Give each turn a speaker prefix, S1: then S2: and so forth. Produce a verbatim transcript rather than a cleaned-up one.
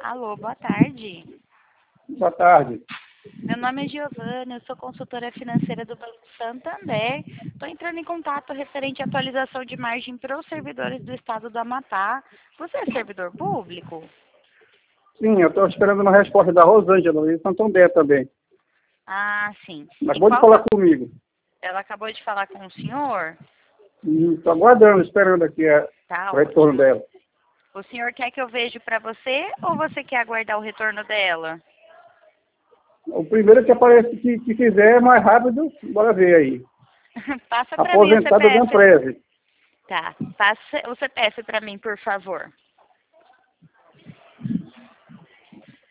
S1: Alô, boa tarde.
S2: Boa tarde.
S1: Meu nome é Giovana, eu sou consultora financeira do Banco Santander. Estou entrando em contato referente à atualização de margem para os servidores do estado do Amapá. Você é servidor público?
S2: Sim, eu estou esperando uma resposta da Rosângela e Santander também.
S1: Ah, sim.
S2: Mas
S1: E
S2: pode
S1: qual...
S2: falar comigo.
S1: Ela acabou de falar com o senhor?
S2: Estou aguardando, esperando aqui a,
S1: Tá
S2: o retorno
S1: ótimo.
S2: dela.
S1: O senhor quer que eu veja para você ou você quer aguardar o retorno dela?
S2: O primeiro que aparece que, que fizer é mais rápido, bora ver aí.
S1: Passa para mim o
S2: Aposentada da
S1: C P F.
S2: Amprese.
S1: Tá, passa o C P F para mim, por favor.